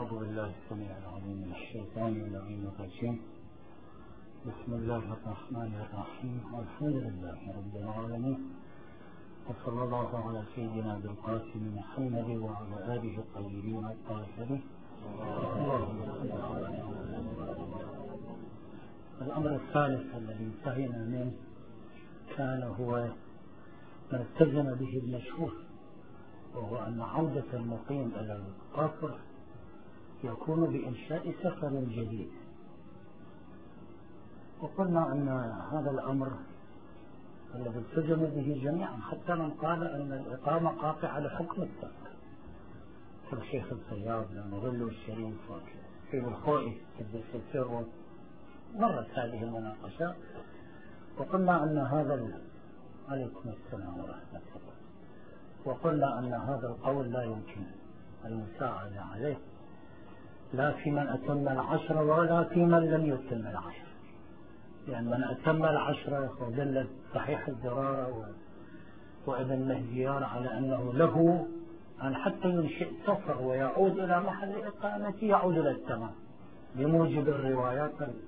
أعوذ بالله السميع العليم من الشيطان اللعين الرجيم. بسم الله الرحمن الرحيم، والحمد لله رب العالمين، وصلى الله على سيدنا بالقاسم محمد وعلى آله الطيبين الطاهرين. الأمر الثالث الذي انتهينا منه كان هو ما التزم به المشهور، وهو أن عودة المقيم إلى القصر يكون بإنشاء سفر جديد. وقلنا أن هذا الأمر الذي التزم به جميعا، حتى من قال أن الإقامة قاطعة لحكم السفر كالشيخ الصياد لمظل الشريف وكيف الخوئي قدس السر، مرت هذه المناقشات. وقلنا أن هذا عليكم السلام ورحمة الله. وقلنا أن هذا القول لا يمكن المساعدة عليه، لا في من أتم 10 ولا في من لم يتم 10، لأن من أتم 10 ودل صحيح الزرارة وابن مهديار على أنه له أن حتى ينشئ سفر ويعود إلى محل إقامته يعود إلى التمام بموجب الروايات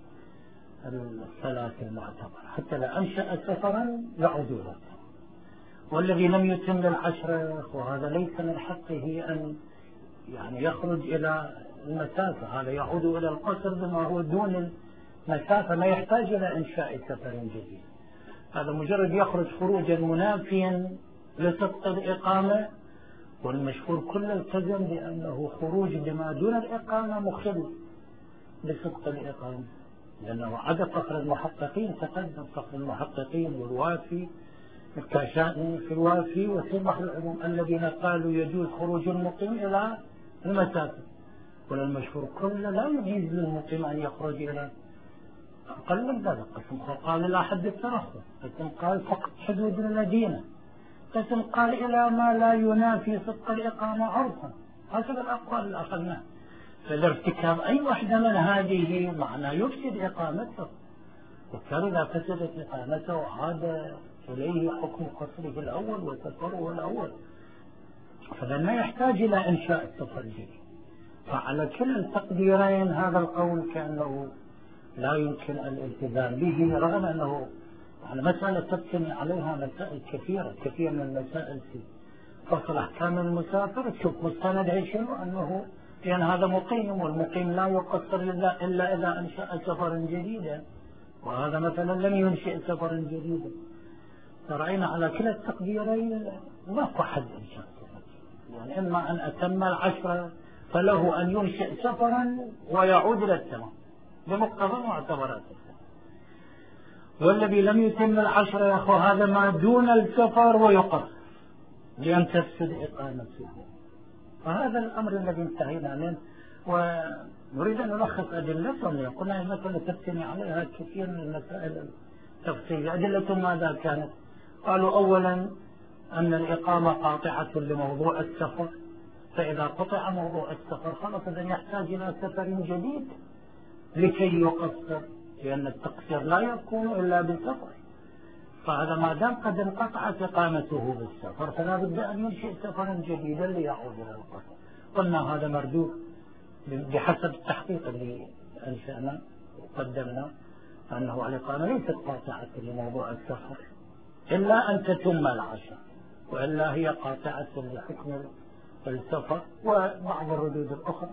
الثلاث المعتبرة، حتى لا أنشأ سفرا يعود إلى التمام. والذي لم يتم 10 وهذا ليس من حقه أن يخرج إلى المسافة، هذا يعود إلى القصر بما هو دون المسافة، ما يحتاج إلى إنشاء سفر جديد. هذا مجرد يخرج خروجا منافيا لصدق الإقامة، والمشهور كله التزم بأنه خروج بما دون الإقامة مخل بصدق الإقامة، لأنه عدا فخر المحققين تقدم فخر المحققين والوافي الكاشاني في الوافي وسمح العلوم الذين قالوا يجوز خروج المقيم إلى المسافة، وللمشهور كله لا يجوز للمقيم أن يخرج إلى أقل من ذلك. قسم قال لا حد الترخص، قسم قال فقط حدود المدينة، قسم قال إلى ما لا ينافي صدق الإقامة عرفا. هكذا الأقوال اللي أخذناها. فالارتكاب أي واحدة من هذه معناه يفسد إقامته، وكان إذا فسدت إقامته عاد إليه حكم قصره الأول وسفره الأول، فلن يحتاج إلى إنشاء السفر الجديد. فعلى كل التقديرين هذا القول كأنه لا يمكن الالتزام به، رغم أنه مسألة تبتني عليها مسائل كثيرة، كثير من المسائل في فصل أحكام المسافر تشوف مستندها شنو، أنه لأن هذا مقيم، والمقيم لا يقصر إلا إذا أنشأ سفرا جديدا، وهذا مثلا لم ينشئ سفرا جديدا. فرأينا على كلا التقديرين ماكو حد إنشاء سفر، إما أن أتم 10 فله أن ينشئ سفرا ويعود إلى التمام بمقتضى معتبرات السفر، والذي لم يتم 10 يا أخو هذا ما دون السفر ويقصر لأن تفسد إقامته. فهذا الأمر الذي انتهينا منه، ونريد أن نلخص أدلتهم. قلنا مثلا تبتني عليها كثير من المسائل التفصيلية. أدلة ماذا كانت؟ قالوا أولا أن الإقامة قاطعة لموضوع السفر، فإذا قطع موضوع السفر خلاص إذن يحتاج إلى سفر جديد لكي يقصر، لأن التقصير لا يكون إلا بالسفر. فهذا ما دام قد انقطعت إقامته بالسفر فلا بد أن ينشئ سفرا جديدا ليعود إلى القصر. قلنا هذا مردود بحسب التحقيق اللي أنشأنا وقدمنا، أنه الإقامة ليست قاطعة لموضوع السفر إلا أن تتم 10، وإلا هي قاطعة لحكم السفر وبعض الردود الأخرى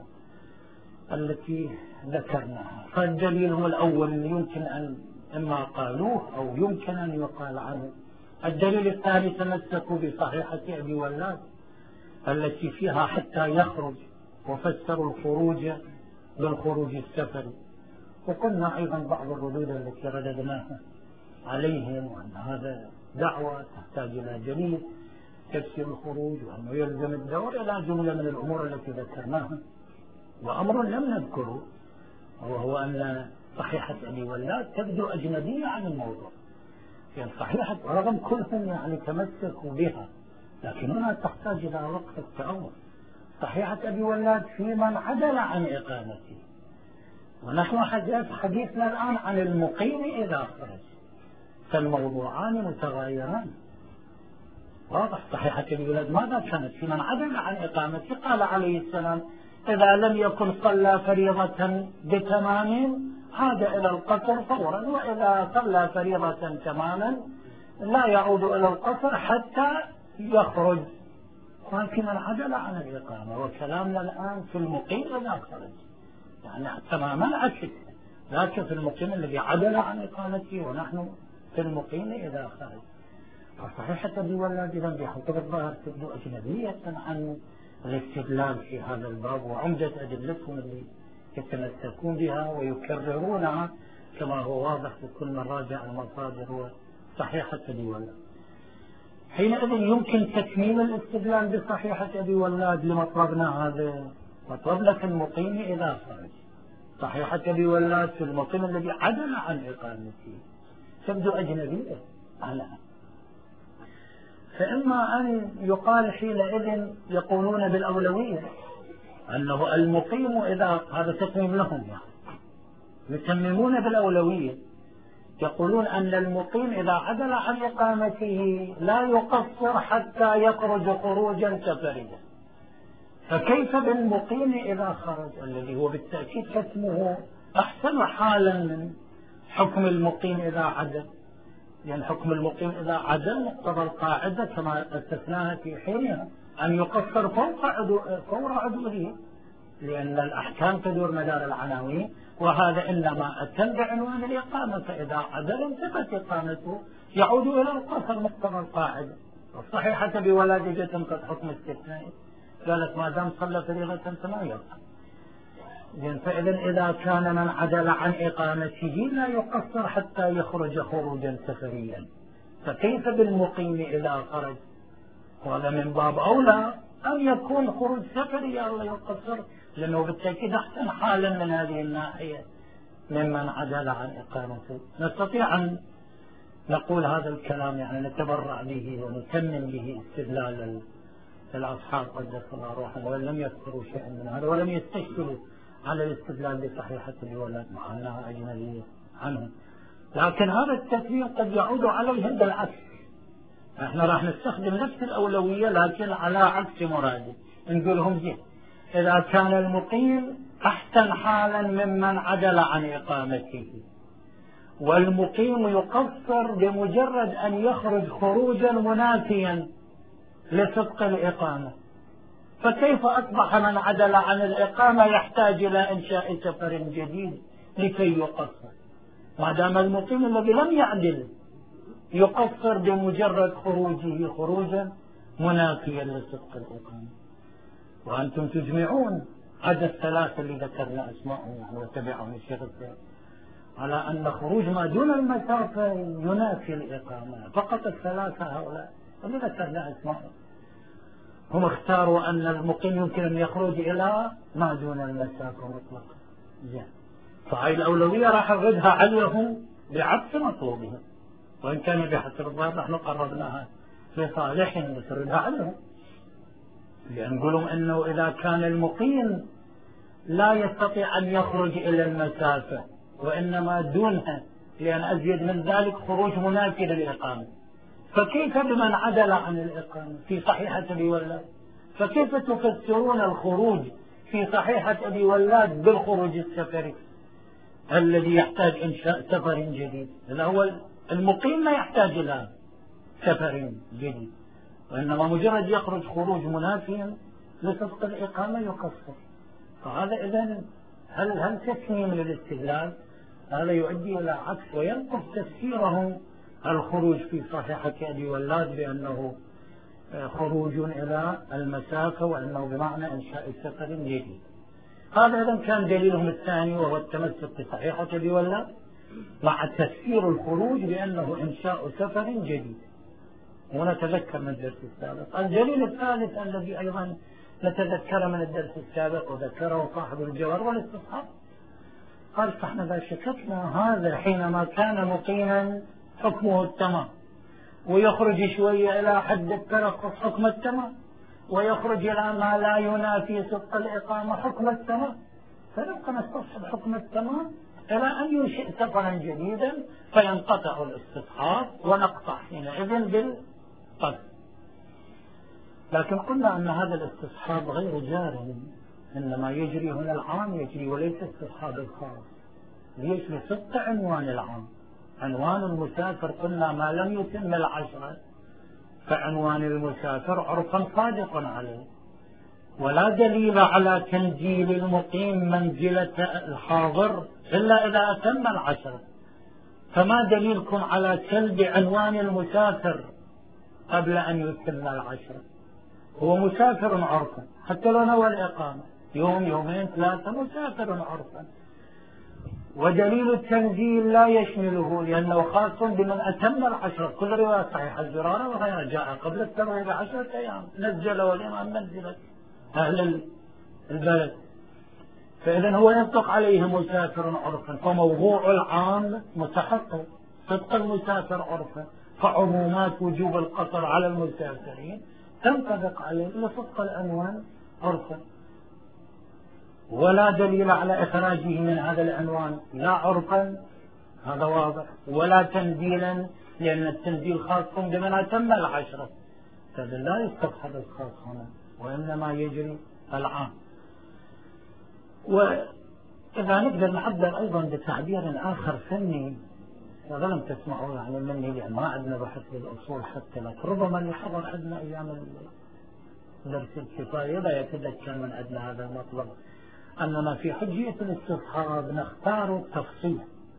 التي ذكرناها. فالدليل هو الأول اللي يمكن أن إما قالوه أو يمكن أن يقال عنه. الدليل الثاني تمسكوا بصحيحة أبي ولاد التي فيها حتى يخرج، وفسروا الخروج بالخروج السفري. وقلنا أيضا بعض الردود التي رددناها عليهم، وأن هذا دعوة تحتاج إلى دليل تفسير الخروج، وأنه يلزم الدور إلى جملة من الأمور التي ذكرناها. وأمر لم نذكره وهو أن صحيحة أبي ولاد تبدو أجنبية عن الموضوع، يعني صحيحة رغم كلهم تمسكوا بها، لكن هنا تحتاج إلى وقت التأول. صحيحة أبي ولاد في من عدل عن إقامته، ونحن حديثنا الآن عن المقيم إذا خرج، فالموضوعان متغايران. واضح. صحيحة أبي ولاد ماذا كانت؟ في من عدل عن إقامته قال عليه السلام إذا لم يكن صلى فريضة بتمام عاد إلى القصر فورا، وإذا صلى فريضة تماما لا يعود إلى القصر حتى يخرج. ولكن من عدل عن الإقامة، وكلامنا الآن في المقيم إذا خرج، يعني تماما عكس، لكن في المقيم الذي عدل عن إقامته، ونحن في المقيم إذا خرج. فصحيح أبي ولاد إذا بحسب الظاهر تبدو أجنبية عن الاستدلال في هذا الباب، وعمدة أدلتهم اللي يتمسكون بها ويكررونها كما هو واضح في كل من راجع المصادر هو صحيحة أبي ولاد. حينئذ يمكن تكميل الاستدلال بصحيحة أبي ولاد لمطلبنا هذا. مطلبنا في المقيم إذا خرج، صحيحة أبي ولاد في المقيم الذي عدل عن إقامته، تبدو أجنبية على. فإما أن يقال حينئذ يقولون بالأولوية أنه المقيم إذا، هذا تقييم لهم يعني يتممون بالأولوية، يقولون أن المقيم إذا عدل عن إقامته لا يقصر حتى يخرج خروجا سفريا. فكيف بالمقيم إذا خرج الذي هو بالتأكيد حكمه أحسن حالا من حكم المقيم إذا عدل؟ لأن حكم المقيم إذا عدل مقتضى القاعدة كما استثناها في حينها أن يقصر فور عدوله، لأن الأحكام تدور مدار العناوين، وهذا إنما أتم بعنوان الإقامة، فإذا عدل انتهت إقامته يعود إلى القصر مقتضى القاعدة. والصحيحة بولادة تنقض حكم استثنائي، قالت ما دام صلى فريضة فما يقام. فإذا إذا كان من عدل عن إقامته لا يقصر حتى يخرج خروجا سفريا، فكيف بالمقيم إذا خرج؟ وهذا من باب أولى أن يكون خروج سفري أو لا يقصر، لأنه بالتأكيد أحسن حالا من هذه الناحية ممن عدل عن إقامته. نستطيع أن نقول هذا الكلام، يعني نتبرع به ونتمم به استدلال الأصحاب قدس الله روحهم، وإن لم يذكروا شيئا من هذا ولم يستشكلوا على الاستدلال بصحيحة الولد مع أنها أجنبية عنهم. لكن هذا التكفير قد يعود عليهم بالعكس، احنا راح نستخدم نفس الأولوية لكن على عكس مراده. نقول لهم زين، إذا كان المقيم أحسن حالا ممن عدل عن إقامته، والمقيم يقصر بمجرد أن يخرج خروجا منافيا لصدق الإقامة، فكيف أصبح من عدل عن الإقامة يحتاج إلى إنشاء سفر جديد لكي يقصر، ما دام المقيم الذي لم يعدل يقصر بمجرد خروجه خروجا منافيا لصدق الإقامة؟ وأنتم تجمعون عدد الثلاثة اللي ذكرنا أسمائهم وتبعهم الشيخ على أن خروج ما دون المسافة ينافي الإقامة، فقط الثلاثة هؤلاء اللي ذكرنا أسمائهم هم اختاروا أن المقيم يمكن أن يخرج إلى ما دون المسافة مطلقا. فهذه الأولوية راح أردها عليهم بعكس مطلوبهم، وإن كان بحسب الظاهر نحن قررناها لصالحهم نسردها عليهم، لأن نقولهم أنه إذا كان المقيم لا يستطيع أن يخرج إلى المسافة وإنما دونها، لأن أزيد من ذلك خروج منافي للإقامة، فكيف بمن عدل عن الإقامة في صحيحة أبي ولاد؟ فكيف تفسرون الخروج في صحيحة أبي ولاد بالخروج السفري الذي يحتاج إنشاء سفر جديد؟ هذا هو المقيم ما يحتاج إلى سفر جديد، وإنما مجرد يخرج خروج منافيا لصدق الإقامة يقصر. فهذا إذن هل تسميم للاستدلال؟ هذا يؤدي إلى عكس وينقص تفسيرهم الخروج في صحيحة أبي ولاد بأنه خروج إلى المسافة وأنه بمعنى إنشاء سفر جديد. هذا إذن كان دليلهم الثاني، وهو التمسك بصحيحة أبي ولاد مع تفسير الخروج بأنه إنشاء سفر جديد. ونتذكر من الدرس السابق الدليل الثالث الذي أيضا نتذكر من الدرس السابق وذكره صاحب الجوهر والاستصحاب، قال فاحنا إذا شككنا هذا حينما كان مقيما حكمه التمام، ويخرج شوية إلى حد الترقص حكم التمام، ويخرج إلى ما لا ينافي صدق الإقامة حكم التمام، فنبقى نستصحب حكم التمام إلى أن ينشئ سفرا جديدا فينقطع الاستصحاب ونقطع حينئذ بالقصد. لكن قلنا أن هذا الاستصحاب غير جار إنما يجري هنا العام يجري وليس استصحاب الخاص. ليش؟ لصدق عنوان العام. عنوان المسافر قلنا ما لم يتم العشرة، فعنوان المسافر عرفا صادق عليه، ولا دليل على تنزيل المقيم منزلة الحاضر إلا إذا أتم العشرة. فما دليلكم على سلب عنوان المسافر قبل أن يتم العشرة؟ هو مسافر عرفا حتى لو نوى الإقامة يوم يومين ثلاثة، مسافر عرفا. ودليل التنزيل لا يشمله لأنه خاص بمن أتم العشرة. كل رواية صحيحة الزرارة وغيرها جاء قبل الترويج ب10 أيام نزله الإمام منزلة أهل البلد، فإذا هو ينطق عليه مسافر عرفا. فموضوع العام متحقق، صدق المسافر عرفا، فعمومات وجوب القصر على المسافرين تنطبق عليه لصدق العنوان عرفا. ولا دليل على إخراجه من هذا العنوان لا عرفا، هذا واضح، ولا تنزيلا لأن التنزيل خاص بمن أتم العشرة، فإذا لا يستصحب الخاص هنا وإنما يجري العام. وإذا نقدر نعبر أيضا بتعبير آخر فني، هذا لم تسمعوا يعني مني لأن ما عندنا بحث للأصول حتى، لكن ربما اللي حضر عندنا أيام درس الكفاية لا يتذكر من عندنا هذا المطلب، أننا في حجية الاستصحاب نختار التفصيل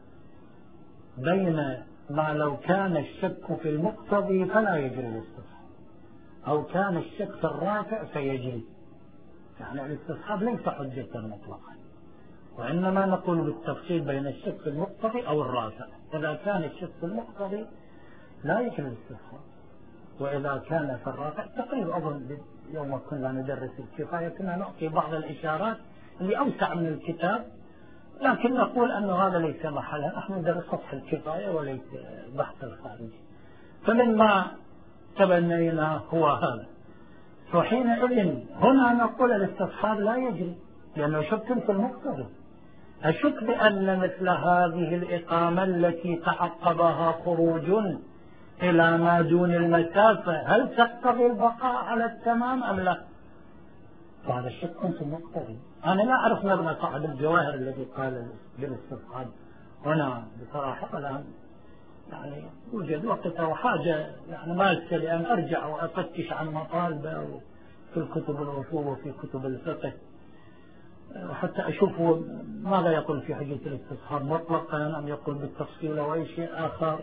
بين ما لو كان الشك في المقتضي فلا يجري الاستصحاب، أو كان الشك في الرافع فيجري. يعني الاستصحاب ليس حجة مطلقا، وإنما نقول بالتفصيل بين الشك في المقتضي أو الرافع. إذا كان الشك في المقتضي لا يجري الاستصحاب، وإذا كان في الرافع تقريبا. أظن يوم كنا ندرس الكفاية كنا نعطي بعض الإشارات اللي أوسع من الكتاب، لكن نقول أن هذا ليس محلها، نحن ندرس سطح الكفاية وليس بحث الخارجي. فمما تبنينا هو هذا. فحينئذ هنا نقول الاستصحاب لا يجري لأنه شك في المقتضي. أشك بأن مثل هذه الإقامة التي تعقبها خروج إلى ما دون المسافة هل تقتضي البقاء على التمام أم لا؟ فهذا شك في المقتضي. أنا لا أعرف مبنى صاحب الجواهر الذي قال بالاستصحاب هنا بصراحة، الآن يعني يوجد وقت أو حاجة يعني مالسة لأن أرجع وأفتش عن مطالبه في الكتب الأصول وفي كتب الفقه حتى أشوف ماذا يقول في حجة الاستصحاب مطلقا أم يقول بالتفصيل أو أي شيء آخر.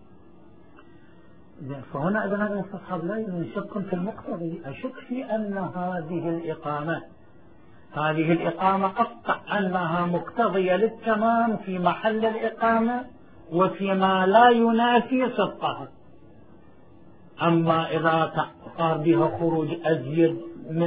فهنا إذا هذا الاستصحاب لا يشك في المقتضي. أشك في أن هذه الإقامة أقطع أنها مقتضية للتمام في محل الإقامة وفيما لا ينافي صدقها. أما إذا صار بها خروج أزيد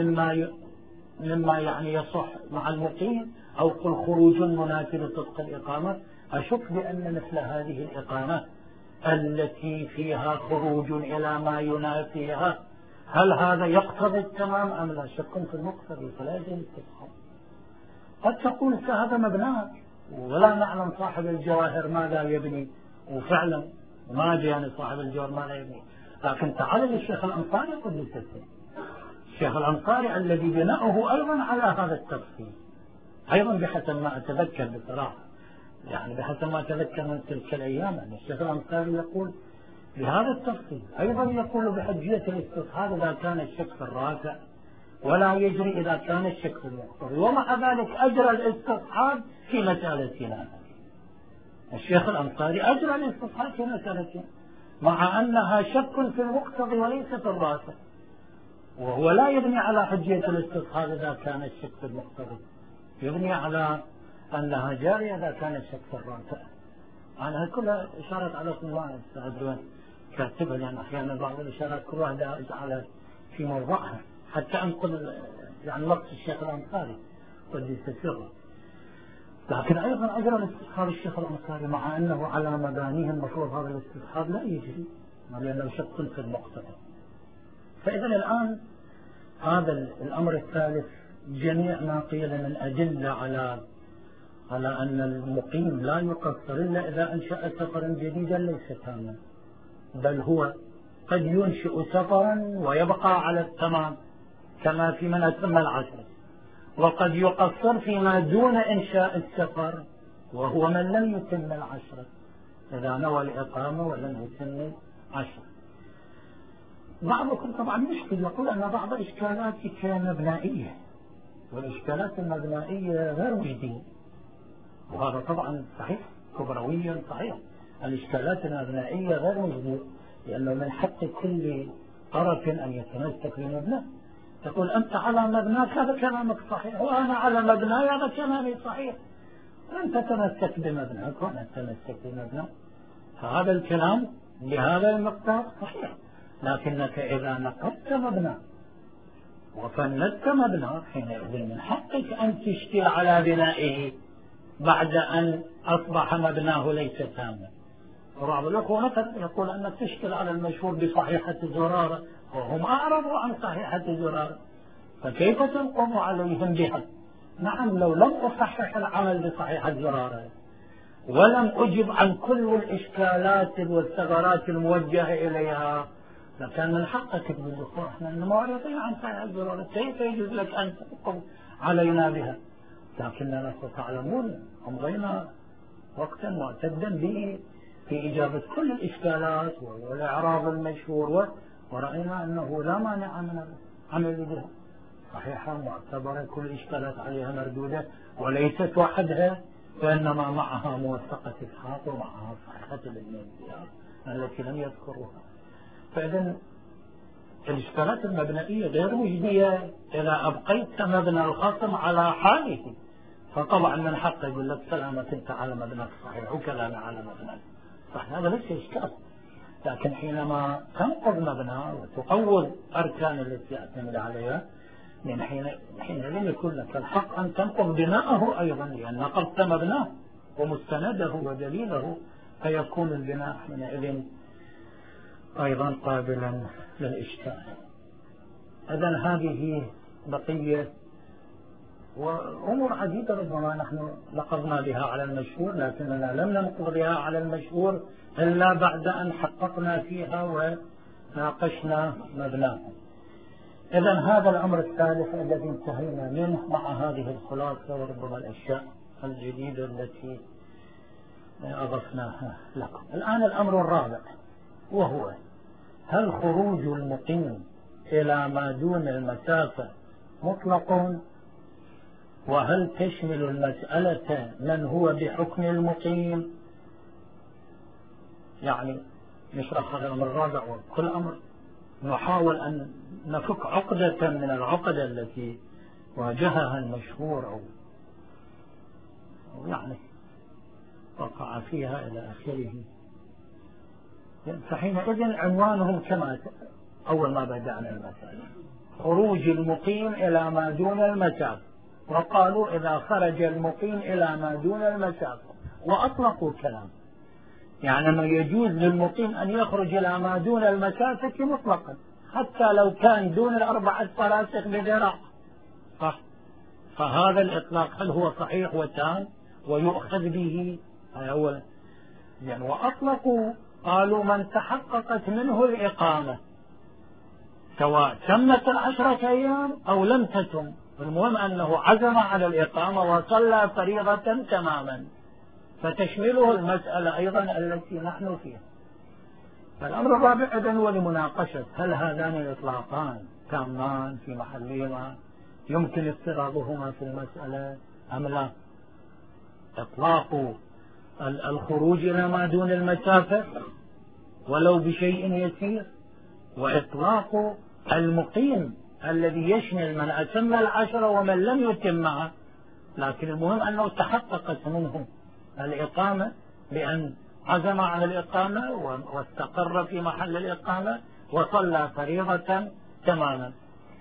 مما يعني يصح مع المقيم أو قل خروج منافي لصدق الإقامة، أشك بأن مثل هذه الإقامة التي فيها خروج إلى ما ينافيها هل هذا يقتضي التمام أم لا؟ شك في المقتضي فلا يجوز الاستصحاب. قد تقول هذا مبناك ولا نعلم صاحب الجواهر ماذا يبني، وفعلا ما جاء صاحب الجواهر ماذا يبني. لكن تعال للشيخ الأنصاري قدس السر، الشيخ الأنصاري الذي بناؤه أيضا على هذا التفصيل أيضا بحسب ما أتذكر بصراحة، يعني بحسب ما أتذكر من تلك الأيام أن الشيخ الأنصاري يقول بهذا التفصيل. أيضا يقول بحجية الاستصحاب إذا كان الشك في الرافع ولا يجري إذا كان الشك في المقتضي، ومع ذلك أجرى الاستصحاب في مسألتنا. الشيخ الأنصاري أجرى الاستصحاب في مسألتنا مع أنها شك في المقتضي وليس في الرافع، وهو لا يبني على حجية الاستصحاب إذا كان الشك في المقتضي، يبني على أنها جارية إذا كان الشك في الرافع. أنا كلها إشارة على اسم الله استعدون كاتبها، لأن أحيانا بعض الإشارات كل واحدة أجعلها في موضعها حتى أنقل يعني نص الشيخ الأنصاري قدس سره. لكن أيضا أجرى الاستصحاب الشيخ الأنصاري مع أنه على مبانيه المفروض هذا الاستصحاب لا يجري لأنه شك في المقتضى. فإذا الآن هذا الأمر الثالث جميع ما قيل من أدلة على أن المقيم لا يقصر إلا إذا أنشأ سفرا جديدا ليس تاما، بل هو قد ينشئ سفرا ويبقى على التمام كما في من أتم العشر، وقد يقصر فيما دون إنشاء السفر، وهو من لم يتم العشرة، إذا نوى الإقامة ولم يتم العشرة. بعضكم طبعا مشكل يقول أن بعض إشكالاتك مبنائية، والإشكالات المبنائية غير وجدية، وهذا طبعا صحيح كبرويا صحيح. الإشكالات المبنائية غير وجدية، لأنه من حق كل طرف أن يتمسك بمبناه. تقول أنت على مبناك هذا كلامك صحيح، وأنا على مبناي هذا كلامي صحيح، أنت تتمسك بمبناك وأنا أتمسك بمبناك، فهذا الكلام بهذا المقدار صحيح. لكنك إذا نقضت مبنى وفندت مبنى حينئذ من حقك أن تشكل على بنائه بعد أن أصبح مبناه ليس تاما. وبعض الأخوة مثلا يقول أنك تشكل على المشهور بصحيحة زرارة، وهم أعرضوا عن صحيحة زرارة، فكيف تنقض عليهم بها؟ نعم، لو لم أصحح العمل بصحيحة زرارة ولم أجب عن كل الإشكالات والثغرات الموجهة إليها لكان من حقك تقول لك احنا معرضين عن صحيحة زرارة، كيف يجوز لك أن تنقض علينا بها؟ لكننا ستعلمون أمضينا وقتا معتدا به في إجابة كل الإشكالات والإعراض المشهور، ورأينا أنه لا مانع من العمل بها، صحيحة معتبرة، كل الإشكالات عليها مردودة وليست وحدها، وإنما معها موثقة إسحاق ومعها صحيحة ابن زياد التي لم يذكروها. فإذا الإشكالات المبنائية غير مجدية إذا أبقيت مبنى الخصم على حاله، فطبعا من حقه يقول لك سلامة أنت على مبناك صحيح وكلامي على مبناك صحيح، هذا ليس إشكال. لكن حينما تنقض مبنى وتقوض أركان التي يعتمد عليها، من حينئذ يكون لك الحق أن تنقض بناءه أيضا، لأن نقضت مبناه ومستنده ودليله، فيكون البناء حينئذ أيضا قابلا للإشكال. إذن هذه بقية وأمور عديدة ربما نحن نقضنا بها على المشهور، لكننا لم ننقض بها على المشهور إلا بعد أن حققنا فيها وناقشنا مبناه. إذن هذا الأمر الثالث الذي انتهينا منه مع هذه الخلاصة وربما الأشياء الجديدة التي أضفناها لكم. الآن الأمر الرابع، وهو هل خروج المقيم إلى ما دون المسافة مطلق، وهل تشمل المسألة من هو بحكم المقيم؟ يعني نشرح هذا الأمر الرابع، وكل أمر نحاول أن نفك عقدة من العقدة التي واجهها المشهور أو يعني وقع فيها إلى آخره. فحينئذ عنوانهم كما أول ما بدأنا المسألة خروج المقيم إلى ما دون المسافة، وقالوا إذا خرج المقيم إلى ما دون المسافة، وأطلقوا كلام يعني أنه يجوز للمقيم أن يخرج إلى ما دون المسافة مطلقا، حتى لو كان دون الأربعة فراسخ بذراع، صح؟ فهذا الإطلاق هل هو صحيح وتام ويؤخذ به؟ أولا يعني وأطلقوا قالوا من تحققت منه الإقامة سواء تمت 10 أيام أو لم تتم، المهم أنه عزم على الإقامة وصلى فريضة تماما، فتشمله المسألة أيضا التي نحن فيها. الأمر الرابع إذن هو لمناقشة هل هذان الإطلاقان تامان في محلهما يمكن افتراضهما في المسألة أم لا. إطلاق الخروج إلى ما دون المسافة ولو بشيء يسير، وإطلاق المقيم الذي يشمل من أتم 10 ومن لم يتمها، لكن المهم أنه تحققت منه الإقامة بأن عزم على الإقامة واستقر في محل الإقامة وصلى فريضة تماما.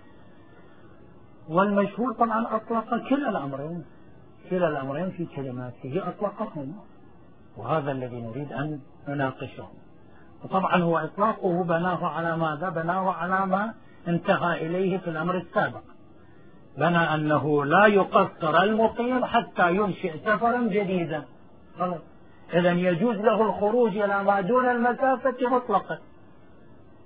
والمشهور طبعا أطلق كلا الأمرين في كلماته أطلقهم، وهذا الذي نريد أن نناقشه. وطبعا هو إطلاقه بناه على ماذا؟ بناه على ما انتهى إليه في الأمر السابق، بنى أنه لا يقصر المقيم حتى ينشئ سفرا جديدا، إذن يجوز له الخروج إلى ما دون المسافة مطلقا،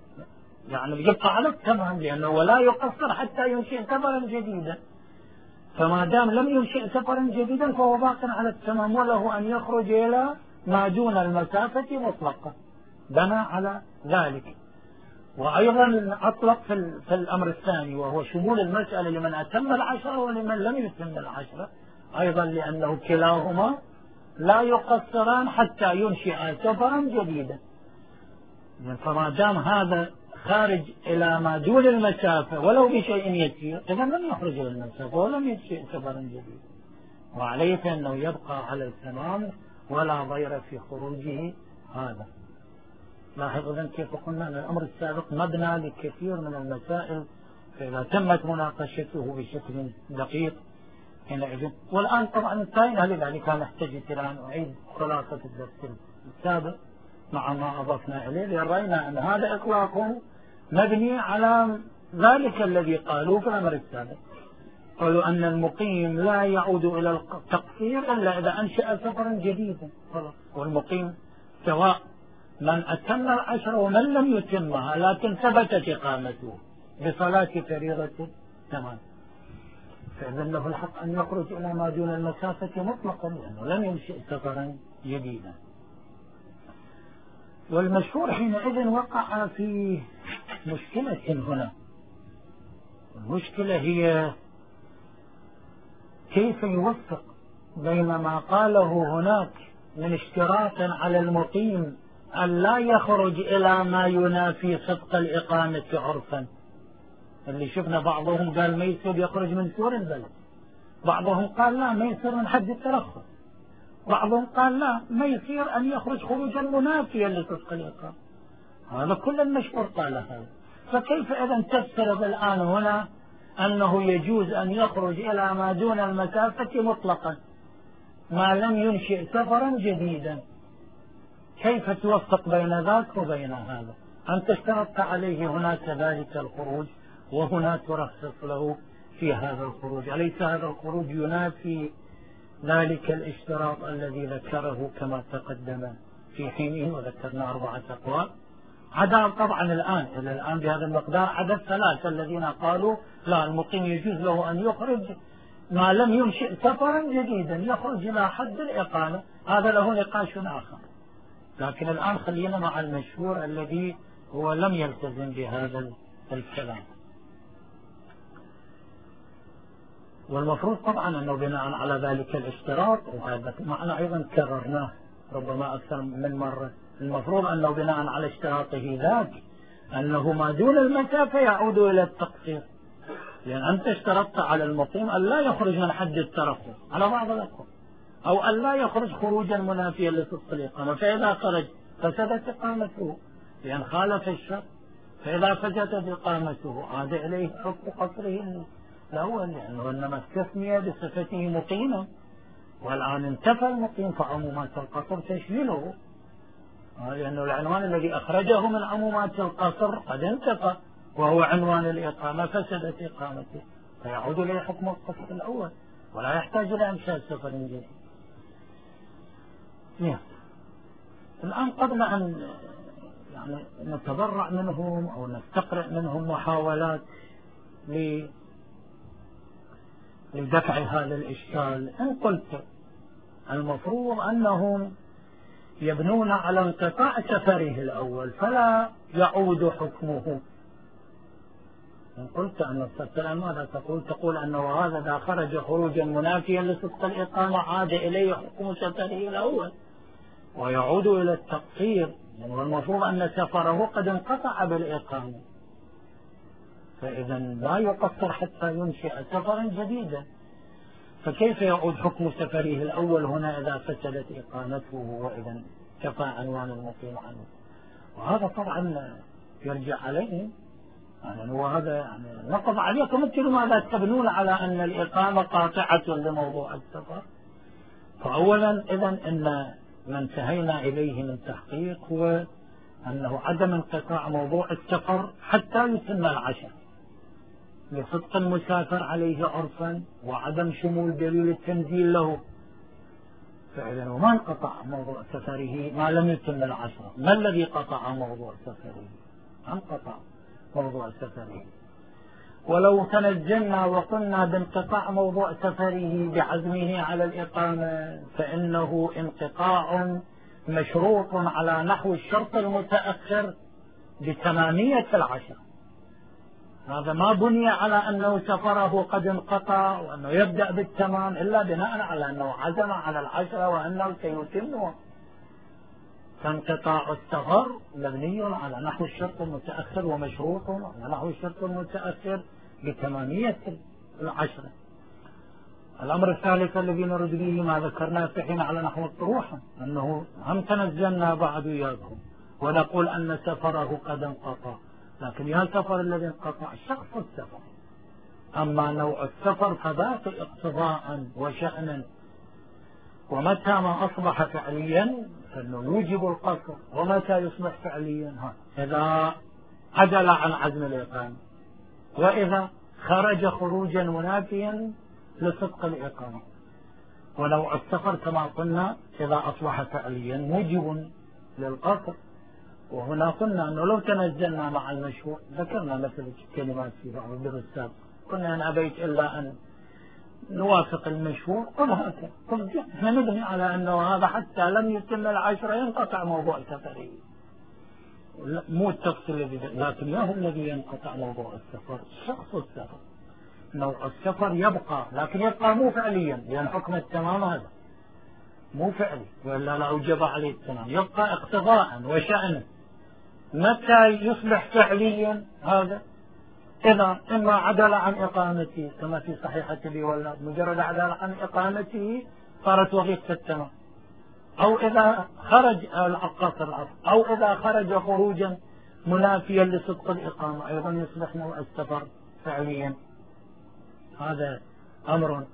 يعني يبقى على التمام، لأنه لا يقصر حتى ينشئ سفرا جديدا. فما دام لم ينشئ سفرا جديدا فهو باق على التمام، وله أن يخرج إلى ما دون المسافة مطلقا، بنى على ذلك. وأيضا أطلق في الأمر الثاني وهو شمول المسألة لمن أتم العشرة ولمن لم يتم العشرة، أيضا لأنه كلاهما لا يقصران حتى ينشئ سفرا جديدا. فما دام هذا خارج إلى ما دون المسافة ولو بشيء يسير إذا لم يخرج إلى المسافة ولم ينشئ سفرا جديدا، وعليه فإنه يبقى على التمام ولا ضير في خروجه هذا. لاحظ إذن كيف قلنا أن الأمر السابق مبنى لكثير من المسائل، فإذا تمت مناقشته بشكل دقيق حينئذ. والآن طبعا انتهينا، لذلك نحتاج إلى أن أعيد خلاصة الدرس السابق مع ما أضفنا إليه، لأن رأينا أن هذا إطلاق مبني على ذلك الذي قالوه في الأمر السابق. قالوا أن المقيم لا يعود إلى التقصير إلا إذا أنشأ سفرا جديدا، والمقيم سواء من أتم العشر ومن لم يتمها لكن ثبتت إقامته بصلاة فريضة تمام، فإذا له الحق أن يخرج إلى ما دون المسافة مطلقا لأنه لم ينشئ سفرا جديدا. والمشهور حينئذ وقع في مشكلة هنا. المشكلة هي كيف يوفق بين ما قاله هناك من اشتراط على المقيم أن لا يخرج إلى ما ينافي صدق الإقامة عرفا، اللي شفنا بعضهم قال ما يصير يخرج من سور البلد، بعضهم قال لا ما يصير من حد الترخص، بعضهم قال لا ما يصير أن يخرج خروجا منافيا لصدق الإقامة. هذا كل المشهور قال هذا. فكيف إذا تفترض الآن هنا أنه يجوز أن يخرج إلى ما دون المسافة مطلقا ما لم ينشئ سفرا جديدا؟ كيف توفق بين ذاك وبين هذا؟ أنت اشترطت عليه هنا كذلك الخروج وهنا ترخص له في هذا الخروج، أليس هذا الخروج ينافي ذلك الاشتراط الذي ذكره كما تقدم في حينه؟ وذكرنا 4 أقوال، عدا طبعا الآن إلى الآن بهذا المقدار عدا 3 الذين قالوا لا المقيم يجوز له أن يخرج ما لم ينشئ سفرا جديدا، يخرج إلى حد الإقامة. هذا له نقاش آخر، لكن الآن خلينا مع المشهور الذي هو لم يلتزم بهذا الكلام. والمفروض طبعا أنه بناء على ذلك الاشتراط، وهذا معنا أيضا كررناه ربما أكثر من مرة، المفروض أنه بناء على اشتراطه ذاك أنه ما دون المسافة يعود إلى التقصير، لأن أنت اشترطت على المقيم أن لا يخرج من حد الترخص على بعض الأقوال، أو أن لا يخرج خروجا منافيا لصدق الإقامة، فإذا خرج فسدت إقامته لأن خالف الشرط، فإذا فسدت إقامته عاد إليه حكم قصره الأول، لأنه إنما استثني بصفته مقيما، والآن انتفى المقيم فعمومات القصر تشمله، لأنه العنوان الذي أخرجه من عمومات القصر قد انتفى وهو عنوان الإقامة، فسدت إقامته فيعود إليه حكم القصر الأول ولا يحتاج إلى إنشاء سفر جديد. الآن قبل أن يعني نتبرع منهم أو نستقرأ منهم محاولات لدفع هذا الإشكال، إن قلت المفروض أنهم يبنون على انقطاع سفره الأول فلا يعود حكمه. إن قلت أن السلام ماذا تقول؟ تقول أنه هذا إذا خرج خروجا منافيا لصدق الإقامة عاد إليه حكم سفره الأول ويعود إلى التقصير، والمفروض أن سفره قد انقطع بالإقامة، فإذا لا يقصر حتى ينشئ سفرا جديدا، فكيف يعود حكم سفره الأول هنا إذا فسدت إقامته وإذا كفى عنوان المقيم عنه؟ وهذا طبعا يرجع عليه يعني هو هذا يعني نقض عليكم مثل ماذا تبنون على أن الإقامة قاطعة لموضوع السفر. فأولا إذا إن ما انتهينا إليه من تحقيق هو أنه عدم انقطاع موضوع السفر حتى يتم العشر لصدق المسافر عليه عرفا وعدم شمول دليل التنزيل له، فإذا ما انقطع موضوع سفره ما لم يتم العشر. ما الذي قطع موضوع سفره؟ انقطع موضوع سفره. ولو تنزلنا وقلنا بانقطاع موضوع سفره بعزمه على الإقامة فإنه انقطاع مشروط على نحو الشرط المتأخر بتمامية العشر. هذا ما بني على أنه سفره قد انقطع وأنه يبدأ بالتمام إلا بناء على أنه عزم على العشرة وأنه سيتمه. فانقطاع السفر مبني على نحو الشرط المتأخر ومشروط على نحو الشرط المتأخر بتمامية العشرة. الأمر الثالث الذي نرد به ما ذكرناه في حين على نحو الطروحة أنه هم تنزلنا بعد إياكم ونقول أن سفره قد انقطع، لكن يا سفر الذي انقطع شخص السفر، أما نوع السفر فذاك اقتضاء وشأنا، ومتى ما أصبح فعليا فإنه يوجب القصر، ومتى يصبح فعليا إذا عدل عن عزم الإقامة، وإذا خرج خروجا منافيا لصدق الإقامة. ونوع السفر كما قلنا إذا أصبح فعليا موجب للقصر. وهنا قلنا أنه لو تنزلنا مع المشروع ذكرنا مثل كلمات في بعض الدرس، قلنا أن أبيت إلا أن نوافق المشروع قل هكذا، قل احنا نبني على أنه هذا حتى لم يتم العشرة ينقطع موضوع سفره، مو التفصيل الذي، لكن ما هو الذي ينقطع موضوع السفر؟ شخص السفر. نوع السفر يبقى، لكن يبقى مو فعليا، لأن حكم التمام هذا مو فعلي وإلا لا أوجب عليه التمام، يبقى اقتضاء وشأن. متى يصبح فعليا هذا؟ إذا إما عدل عن إقامته كما في صحيحة أبي ولاد، مجرد عدل عن إقامته صارت وظيفة التمام، أو إذا خرج القصر، أو إذا خرج خروجا منافيا لصدق الإقامة أيضا يصبح نوع السفر فعليا. هذا أمر.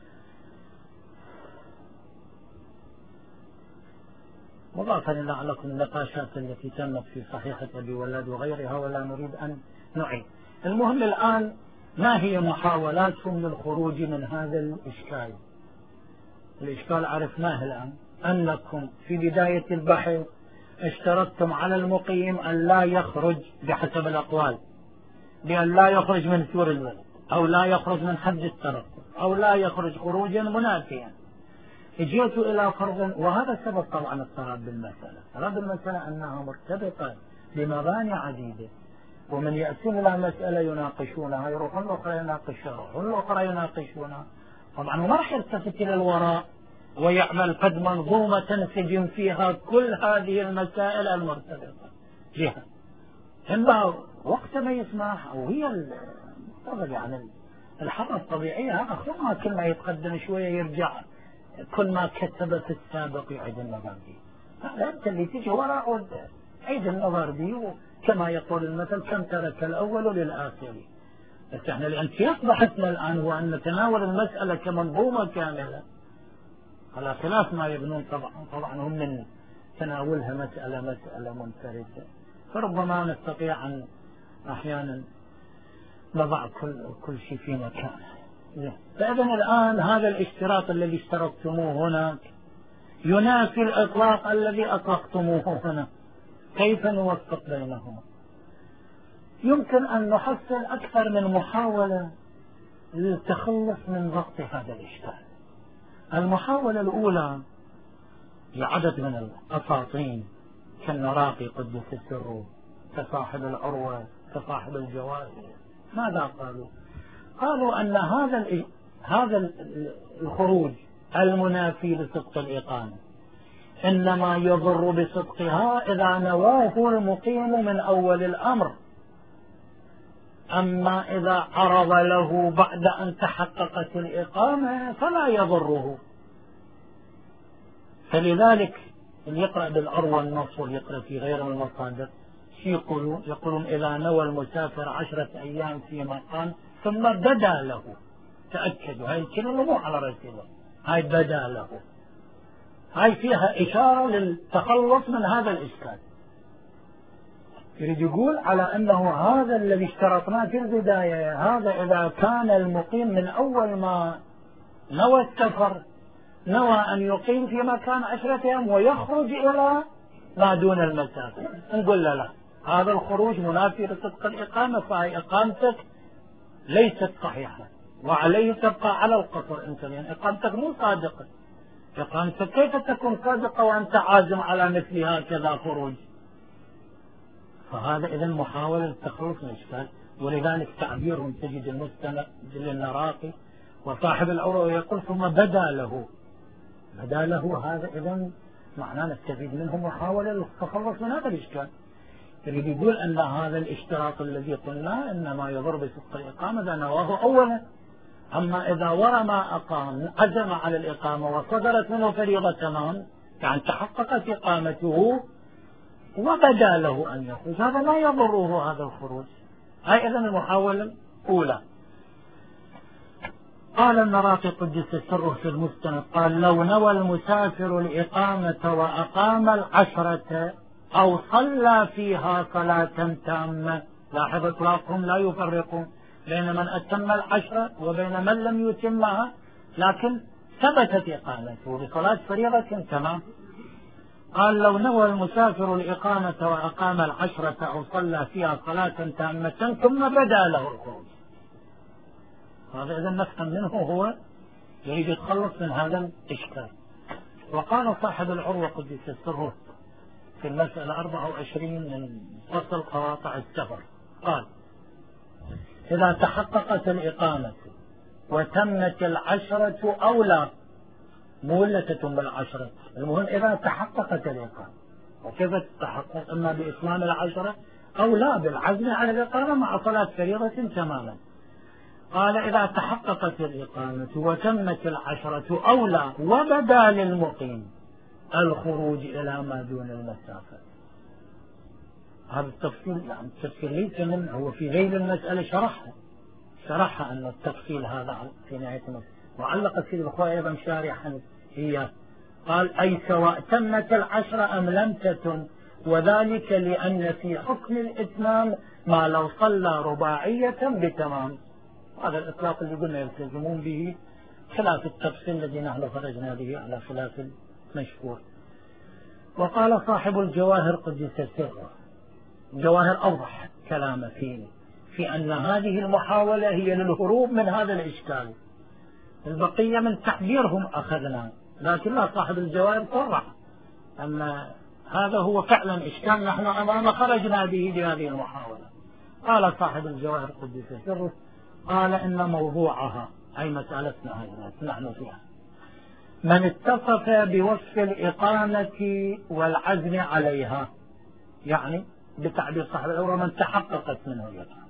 مضافا إلى لكم النقاشات التي تمت في صحيحة أبي ولاد وغيرها ولا نريد أن نعيد. المهم الآن ما هي محاولاتهم للخروج من هذا الإشكال؟ الإشكال عرفناه الآن، أنكم في بداية البحث اشترطتم على المقيم أن لا يخرج بحسب الأقوال، بأن لا يخرج من سور الولد، أو لا يخرج من حد الترقب، أو لا يخرج خروجا منافيا. اجيت إلى فرض، وهذا سبب طبعا اضطراب بالمسألة. اضطراب المسألة أنها مرتبطة بمباني عديدة، ومن يأتون إلى مسألة يناقشونها يروحون الأخرى يناقشونها، يروحون الأخرى يناقشونها. طبعا ما راح يلتفت إلى الوراء ويعمل قد منظومة تنسجم فيها كل هذه المسائل المرتبطة جهة، إما وقت ما يسمح أو هي يعني الحالة الطبيعية. هذا كل ما يتقدم شوية يرجع كل ما كتب في السابق يعيد النظر به. هذا أنت اللي تجي وراء عيد النظر به، كما يقول المثل كم ترك الأول للآخر. بس احنا الانسياق بحثنا الآن هو أن نتناول المسألة كمنظومة كاملة على خلاف ما يبنون. طبعا هم من تناولها مسألة منفردة، فربما نستطيع أن أحيانا نضع كل شيء في مكانه. فإذا الآن هذا الاشتراط الذي اشترطتموه هناك ينافي الإطلاق الذي أطلقتموه هنا. كيف نوفق بينهما؟ يمكن أن نحصل أكثر من محاولة للتخلص من ضغط هذا الإشكال. المحاولة الأولى لعدد من الأساطين كالنراقي قدس سره، كصاحب العروة، كصاحب الجواهر، ماذا قالوا؟ قالوا أن هذا الخروج المنافي لصدق الإقامة إنما يضر بصدقها إذا نواه المقيم من أول الأمر، أما إذا عرض له بعد أن تحققت الإقامة فلا يضره. فلذلك اللي يقرأ بالعروة النص واليقرأ في غير المصادر يقولون إذا نوى المسافر 10 أيام في مكان ثم بدا له، تأكدوا هاي الكلمة مو على رسيله، هاي بدا له، هاي فيها إشارة للتخلص من هذا الإشكال. يريد يقول على أنه هذا الذي اشترطناه في البداية، هذا إذا كان المقيم من أول ما نوى السفر نوى أن يقيم في مكان 10 أيام ويخرج إلى ما دون المسافة، نقول له لا، هذا الخروج منافي لصدق الإقامة، فهي إقامتك ليست صحيحة، وعليه تبقى على القصر أنت، لأن إقامتك مو صادقة. إقامتك كيف تكون صادقة وأنت عازم على مثل هكذا خروج؟ فهذا إذن محاولة للتخلص من الإشكال. ولذلك تعبيرهم تجد المستند للنراقي وصاحب العروة يقول ثم بدا له هذا إذن معناه نستفيد منه محاولة للتخلص من هذا الإشكال. اللي بيقول أن هذا الاشتراط الذي قلنا إنما يضر بصدق الإقامة إذا نواه أولا، أما إذا ورى ما أقام عزم على الإقامة وصدرت منه فريضة تمام، يعني تحققت إقامته وبدا له أن يخرج، هذا لا يضره هذا الخروج. هاي إذن المحاولة الأولى. قال النراقي قدس سره في المستند قال لو نوى المسافر الإقامة وأقام العشرة أو صلى فيها صلاة تامة، لاحظ إطلاقهم لا يفرقون بين من أتم العشرة وبين من لم يتمها، لكن ثبتت إقامته بصلاة فريضة تمام. قال لو نوى المسافر الإقامة وأقام العشرة أو صلى فيها صلاة تامة ثم بدا له الخروج، هذا إذا نفهم منه هو يريد يتخلص من هذا الإشكال. وقال صاحب العروة قدس سره في المسألة 24 من فصل قواطع السفر قال إذا تحققت الإقامة وتمت العشرة أو لا، مو ولا تتم العشرة، المهم إذا تحققت الإقامة. وكيف تتحقق؟ إما بإتمام العشرة أو لا بالعزم على الإقامة مع صلاة فريضة تماما. قال إذا تحققت الإقامة وتمت العشرة أو لا وبدا للمقيم الخروج إلى ما دون المسافة. هذا التفصيل يعني التفصيل ليس من هو في غير المسألة شرحها أن التفصيل هذا في نهاية المسألة، وعلق السيد الأخوة أيضا شارحا إياه قال أي سواء تمت العشرة أم لم تتم، وذلك لأن في حكم الإتمام ما لو صلى رباعية بتمام. هذا الإطلاق اللي قلنا يلتزمون به خلاف التفصيل الذي نحن خرجنا به على خلاف المشهور. وقال صاحب الجواهر قدس سره، الجواهر أوضح كلام فيه في أن هذه المحاولة هي للهروب من هذا الإشكال، البقية من تعبيرهم أخذنا، لكن لا صاحب الجواهر صرح أن هذا هو فعلا إشكال نحن أمام خرجنا به بهذه المحاولة. قال صاحب الجواهر قدس سره قال إن موضوعها أي مسألتنا هذه نحن فيها من اتصف بوصف الإقامة والعزم عليها، يعني بتعبير صاحب العروة من تحققت منه الإقامة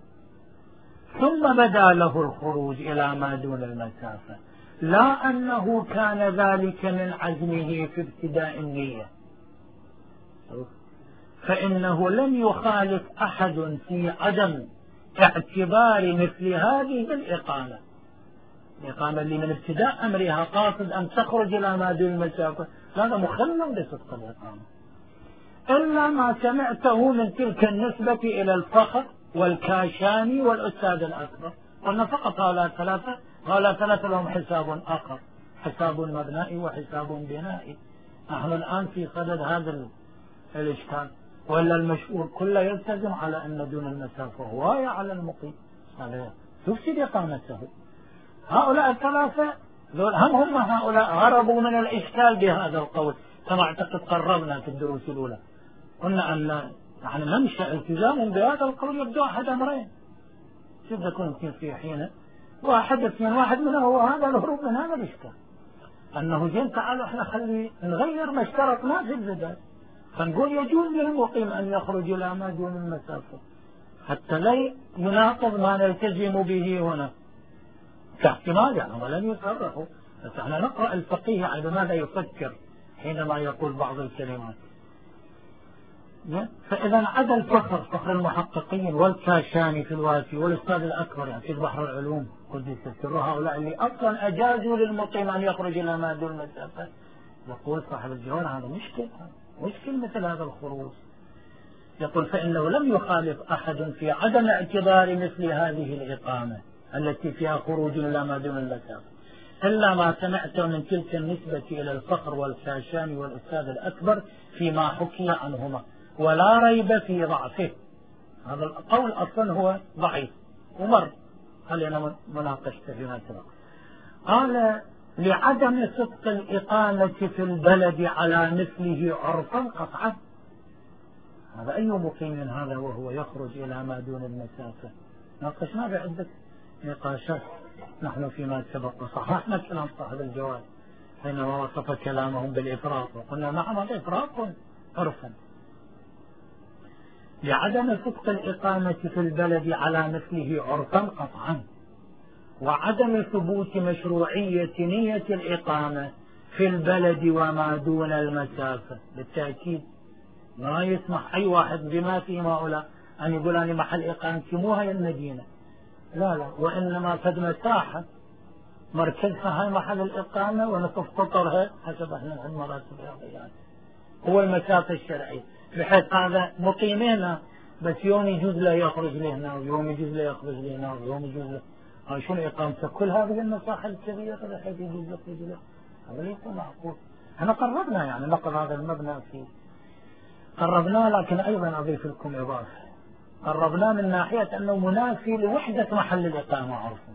ثم بدا له الخروج إلى ما دون المسافة، لا أنه كان ذلك من عزمه في ابتداء النية، فإنه لم يخالف أحد في عدم اعتبار مثل هذه الإقامة اللي من ابتداء أمرها قاصد أن تخرج إلى ما دون المسافة، هذا مخلل بصدق الإقامة، إلا ما سمعته من تلك النسبة إلى الفخر والكاشاني والأستاذ الأكبر. قلنا فقط هؤلاء ثلاثة لهم حساب آخر، حساب مبنائي وحساب بنائي. نحن الآن في صدد هذا الإشكال، ولا المشهور كله يلتزم على أن دون المسافة هواية على المقيم، هذا تفسد إقامته. هؤلاء الثلاثة هم هؤلاء هربوا من الإشكال بهذا القول، كما اعتقد قررنا في الدروس الأولى. قلنا أن يعني منشأ التزام بهذا القول يبدو أحد أمرين، شوف يكون في حين واحد منها هو هذا الهروب من هذا الإشكال، أنه زين تعالوا احنا خلي نغير ما اشترطنا في البداية، فنقول يجوز للمقيم أن يخرج إلى ما دون المسافة حتى لا يناقض ما نلتزم به هنا كاحتمال، يعني ولن يصرحوا، بس احنا نقرأ الفقيه على ماذا يفكر حينما يقول بعض الكلمات. فإذا عدا الفخر، فخر المحققين والكاشاني في الوافي والأستاذ الأكبر يعني في بحر العلوم قدس سره، هؤلاء اللي أصلا أجازوا للمقيم أن يخرج إلى ما دون المسافة، يقول صاحب الجوهر هذا مشكل مثل هذا الخروج. يقول فإنه لم يخالف أحد في عدم اعتبار مثل هذه الإقامة التي فيها خروج إلى ما دون المسافة، إلا ما سمعته من تلك النسبة إلى الفخر والكاشاني والأستاذ الأكبر فيما حكي عنهما، ولا ريب في ضعفه. هذا القول أصلا هو ضعيف ومر خلينا مناقشته فيما سبق. قال لعدم صدق الإقامة في البلد على مثله عرفا قطعا. هذا أي مقيم هذا وهو يخرج إلى ما دون المسافة؟ ناقشنا بعدة نقاشات نحن فيما سبق، وصححنا كلام صاحب الجواب حينما وصف كلامهم بالإفراط، وقلنا نعم هذا إفراط عرفا. لعدم صدق الإقامة في البلد على مثله عرفا قطعا، وعدم ثبوت مشروعية نية الإقامة في البلد وما دون المسافة. بالتأكيد ما يسمح أي واحد بما في هؤلاء أن يقول أنا محل إقامتي مو هاي المدينة، لا، وإنما فد مساحة مركزها هاي محل الإقامة ونصف قطرها حسب احنا عند مراتب الرياضيات هو المسافة الشرعية، بحيث هذا مقيمين بس يوم يجوز له يخرج لهنا ويوم يجوز له يخرج لهنا ويوم يجوز له. شنو إقامته كل هذه المساحة الكبيرة بحيث يجوز يخرج له؟ هذا ليس معقول. احنا قربنا يعني نقل هذا المبنى فيه، قربناه، لكن أيضا أضيف لكم إضافة، قربناه من ناحية أنه منافي لوحدة محل الإقامة عرفا.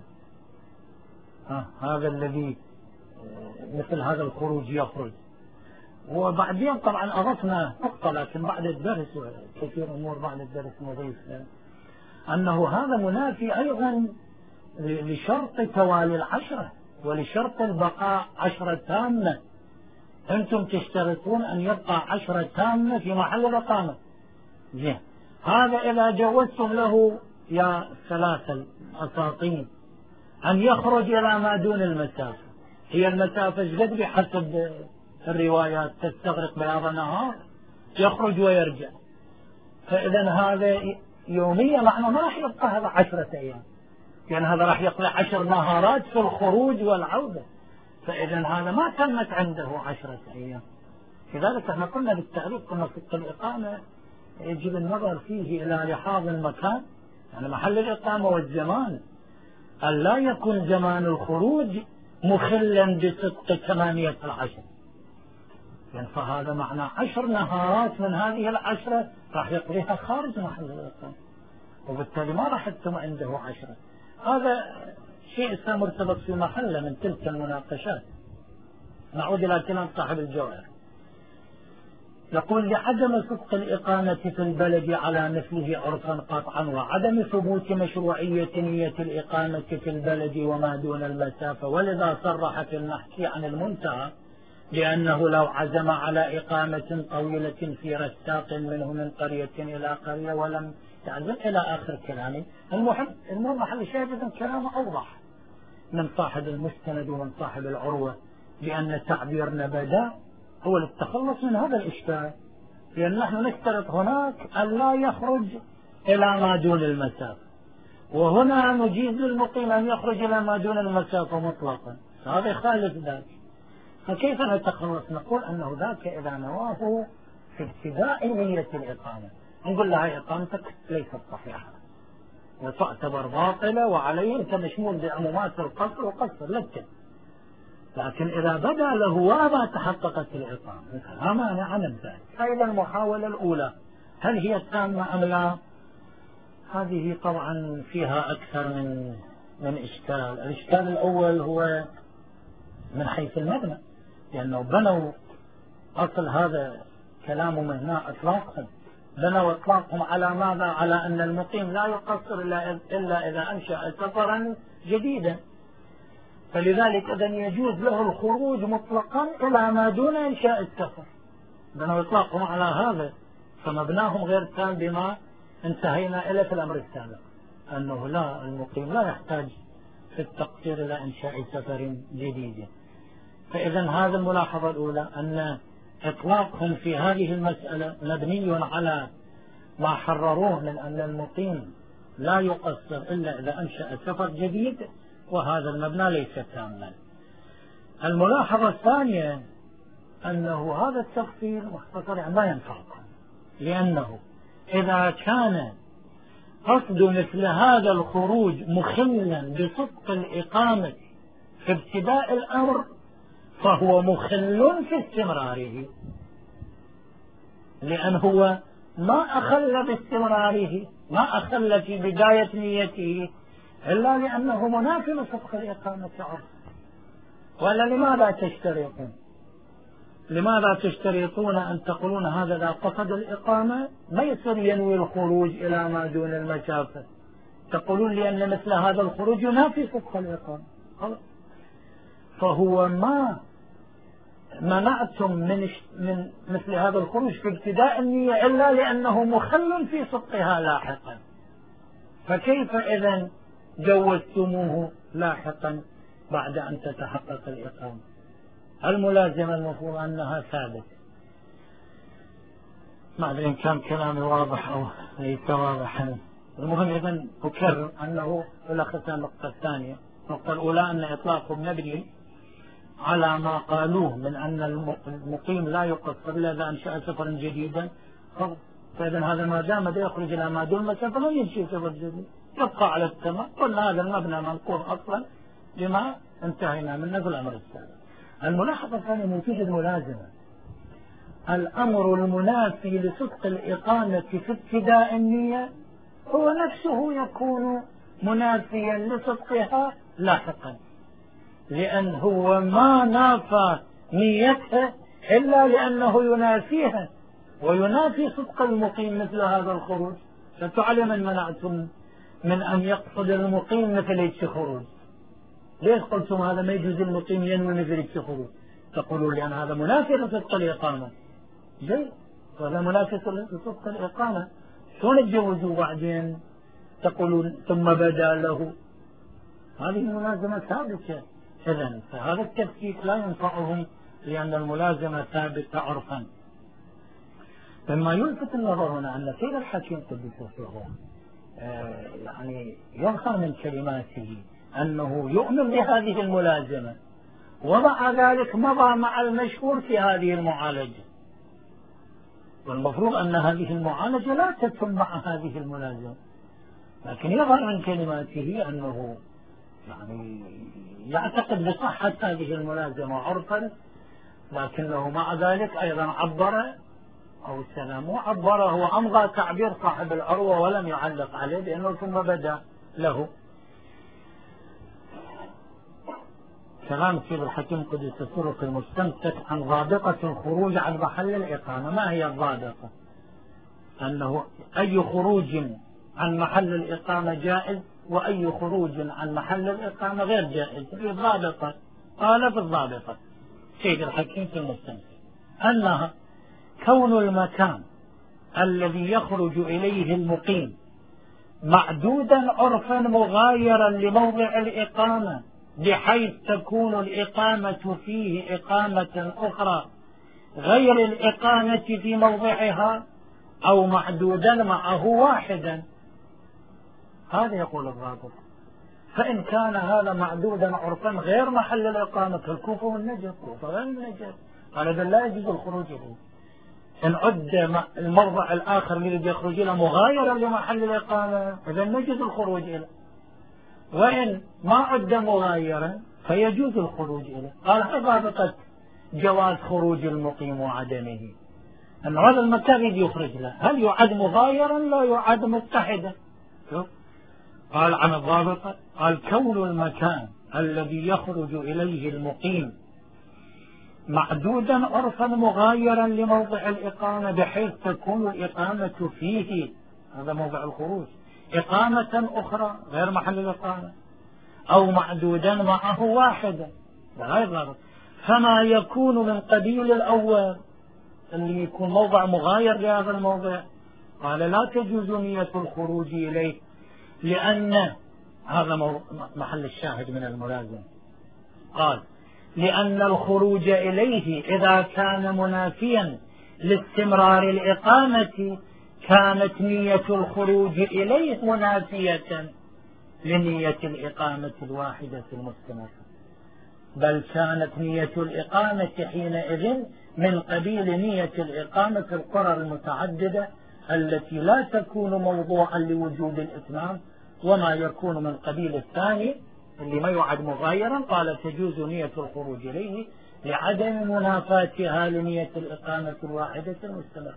هذا الذي مثل هذا الخروج يخرج. وبعدين طبعا أضفنا نقطة لكن بعد الدرس وكثير أمور بعد الدرس نضيف أنه هذا منافي أيضا لشرط توالي العشرة ولشرط البقاء 10 تامة. أنتم تشترطون أن يبقى 10 تامة في محل الإقامة. هذا إذا جوزتم له يا ثلاثة الأساطين أن يخرج إلى ما دون المسافة، هي المسافة جد بحسب الروايات تستغرق بياض النهار، يخرج ويرجع، فإذا هذا يوميا معنى ما راح يبقى هذا 10 أيام، يعني هذا راح يقضي 10 نهارات في الخروج والعودة، فإذا هذا ما تمت عنده 10 أيام. لذلك احنا قلنا بالتعريف قلنا في الإقامة يجب النظر فيه إلى لحاظ المكان، يعني محل الإقامة والزمان، أن لا يكون زمان الخروج مخلا بصدق 18 يعني فهذا معنى 10 نهارات من هذه 10 راح يقضيها خارج محل الإقامة، وبالتالي ما راح تتم عنده 10. هذا شيء مرتبط في محله من تلك المناقشات. نعود إلى كلام صاحب الجوهر، يقول لعدم صدق الإقامة في البلد على مثله عرفا قطعا، وعدم ثبوت مشروعية نية الإقامة في البلد وما دون المسافة. ولذا صرح في المحكي عن المنتهى لأنه لو عزم على إقامة طويلة في رستاق منه من قرية إلى قرية ولم يعزم إلى آخر كلامه. المهم محل شاهد كلامه أوضح من صاحب المستند ومن صاحب العروة، لأن تعبيرنا بدأ هو للتخلص من هذا الإشكال، لأن نحن نشترط هناك أن لا يخرج إلى ما دون المسافة، وهنا نجيز للمقيم أن يخرج إلى ما دون المسافة مطلقا، فهذا يخالف ذلك. فكيف نتخلص؟ نقول أنه ذاك إذا نواه في ابتداء نية الإقامة نقول لها إقامتك ليست صحيحة وتعتبر باطلة، وعليه أنت مشمول بعمومات القصر وقصر لك. لكن إذا بدأ له وما تحققت الإقامة لا مانع من ذلك. فإذا المحاولة الأولى هل هي تامة أم لا؟ هذه طبعا فيها أكثر من إشكال. الإشكال الأول هو من حيث المبنى، لأنه بنوا أصل هذا كلامهم هنا إطلاقهم، بنوا إطلاقهم على ماذا؟ على أن المقيم لا يقصر إلا إذا أنشأ سفرا جديدا، فلذلك إذن يجوز له الخروج مطلقا إلى ما دون إنشاء السفر. بنوا إطلاقهم على هذا، فمبناهم غير تام بما انتهينا إلى في الأمر السابق، أنه لا، المقيم لا يحتاج في التقصير إلى إنشاء سفر جديد. فإذا هذه الملاحظة الأولى، أن إطلاقهم في هذه المسألة مبني على ما حرروه من أن المقيم لا يقصر إلا إذا أنشأ سفر جديد، وهذا المبنى ليس تاما. الملاحظة الثانية أنه هذا التفصيل مختصر ما ينفعكم، لأنه إذا كان قصد مثل هذا الخروج مخلا بصدق الإقامة في ابتداء الأمر فهو مخل في استمراره، لأن هو ما أخل باستمراره، ما أخل في بداية نيته إلا لأنه منافي لصدق الإقامة عرفا. ولا لماذا تشترطون؟ لماذا تشترطون أن تقولون هذا إذا قصد الإقامة ما يصير ينوي الخروج إلى ما دون المسافة؟ تقولون لأن مثل هذا الخروج ينافي صدق الإقامة. فهو ما منعتم من مثل هذا الخروج في ابتداء النية إلا لأنه مخل في صدقها لاحقا. فكيف إذن جوزتموه لاحقا بعد أن تتحقق الإقامة؟ الملازمة المفروض أنها ثابتة. ما أدري إن كان كلامي واضح أو ليس واضحا. المهم إذن أكرر أنه ألخص النقطة الثانية. النقطة الأولى أن إطلاقهم مبني على ما قالوه من أن المقيم لا يقصر إلا إذا أنشأ سفرا جديدا. فإذن هذا ما دام يخرج إلى ما دون المسافة لا ينشئ سفر جديد، يبقى على التمام. قلنا هذا المبنى منقول أصلا لما انتهينا منه في الأمر السابق. الملاحظة الثانية توجد ملازمة. الأمر المنافي لصدق الإقامة في ابتداء النية هو نفسه يكون منافيا لصدقها لاحقا، لأن هو ما نافى نيتها إلا لأنه ينافيها وينافي صدق المقيم مثل هذا الخروج. فتعلم من منعتم من أن يقصد المقيم مثل الخروج. ليش قلتم هذا ما يجوز المقيم ينوي مثل الخروج؟ تقولون لأن هذا منافي لصدق الإقامة. جيد، هذا منافي لصدق الإقامة، شلون تجوزوا بعدين تقولون ثم بدا له؟ هذه الملازمة ثابتة. إذن فهذا التفكيك لا ينفعهم لأن الملازمة ثابتة عرفا. مما يلفت النظر هنا أن سيد الحكيم قدس سره يعني يظهر من كلماته أنه يؤمن بهذه الملازمة، ومع ذلك مضى مع المشهور في هذه المعالجة، والمفروض أن هذه المعالجة لا تتم مع هذه الملازمة. لكن يظهر من كلماته أنه يعني يعتقد بصحة هذه الملازمة عرفا، لكنه مع ذلك أيضا عبر أو السلام عبره وأمضى تعبير صاحب العروة ولم يعلق عليه بأنه ثم بدا له. كلام سيد الحكيم قدس سره في المستمسك عن ضابطة الخروج عن محل الإقامة. ما هي الضابطة؟ أنه أي خروج عن محل الإقامة جائز وأي خروج عن محل الإقامة غير جائز. في الضابطة قال في الضابطة سيد الحكيم في المستمسك أنها كون المكان الذي يخرج إليه المقيم معدودا عرفا مغايرا لموضع الإقامة بحيث تكون الإقامة فيه إقامة أخرى غير الإقامة في موضعها أو معدودا معه واحدا. هذا يقول الضابط. فإن كان هذا معدودا عرفا غير محل الإقامة كالكوفة والنجف، كوفة غير النجف، قال إذا لا يجوز الخروج إليه. إن عد الموضع الآخر الذي يخرج إلى مغايرا لمحل الإقامة إذا نجوز الخروج إليه، وإن ما عد مغايرا فيجوز الخروج إليه. قال ضابطة جواز خروج المقيم وعدمه أن هذا المكان الذي يخرج له هل يعد مغايرا لا يعد متحدا. قال عن الضابطة قال كون المكان الذي يخرج إليه المقيم معدودا عرفا مغايرا لموضع الإقامة بحيث تكون الإقامة فيه، هذا موضع الخروج، إقامة أخرى غير محل الإقامة أو معدودا معه واحدا. فما يكون من قبيل الأول اللي يكون موضع مغاير لهذا الموضع قال لا تجوز نية الخروج إليه، لأن هذا محل الشاهد من الملازم. قال لأن الخروج إليه إذا كان منافيا لاستمرار الإقامة كانت نية الخروج إليه منافية لنية الإقامة الواحدة المستمرة، بل كانت نية الإقامة حينئذ من قبيل نية الإقامة في القرى المتعددة التي لا تكون موضوعا لوجود الإتمام، وما يكون من قبيل الثاني اللي ما يعد مغايرا قال تجوز نية الخروج إليه لعدم منافاتها لنية الإقامة الواحدة المستمرة.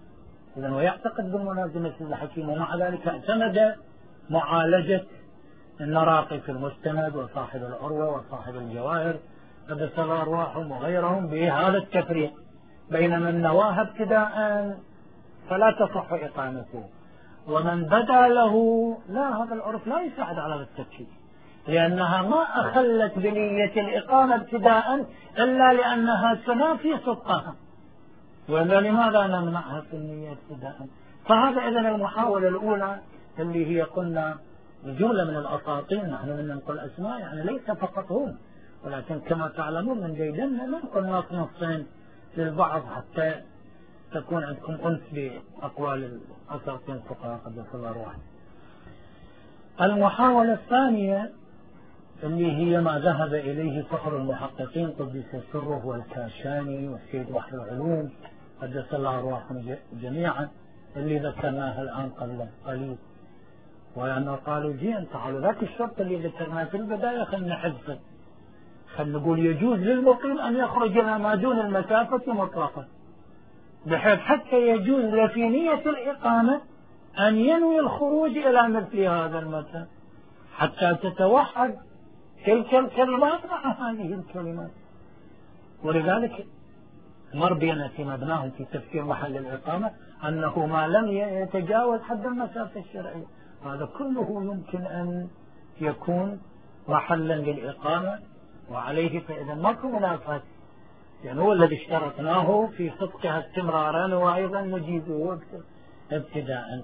إذن ويعتقد بالملازمة الحكيم، ومع ذلك اعتمد معالجة النراقي في المستند وصاحب العروة وصاحب الجواهر قدس الله أرواحهم وغيرهم بهذا التفريق بين من نواها ابتداء فلا تصح إقامته ومن بدا له لا، هذا العرف لا يساعد على التكفير، لأنها ما أخلت بنية الإقامة ابتداء إلا لأنها تنافي صدقها، وإلا لماذا نمنعها في النية ابتداء؟ فهذا إذن المحاولة الأولى اللي هي قلنا جملة من الأساطين، نحن من ننقل أسماء يعني ليس فقط هم، ولكن كما تعلمون من جيدنا ننقل نصين للبعض حتى تكون عندكم أنس بأقوال الأساطين الفقهاء قدس الله أرواحهم. المحاولة الثانية اللي هي ما ذهب إليه فخر المحققين قدس سره والكاشاني والسيد بحر العلوم قدس الله أرواحهم جميعا اللي ذكرناها الآن قبل قليل، وأنه قالوا جيء تعالوا ذاك الشرط اللي ذكرناه في البداية خلنا نحذفه، خلنا نقول يجوز للمقيم أن يخرج إلى ما دون المسافة مطلقا، بحيث حتى يجوز له في نية الإقامة أن ينوي الخروج إلى مثل هذا المكان حتى تتوحد تلك الكلمات مع هذه الكلمات. ولذلك مر بنا في مبناهم في تفسير محل الإقامة أنه ما لم يتجاوز حد المسافة الشرعية، هذا كله يمكن أن يكون محلا للإقامة وعليه فإذا ماكو منافاة، يعني هو الذي اشترطناه في صدقها استمرارا وأيضا نجيزه ابتداء.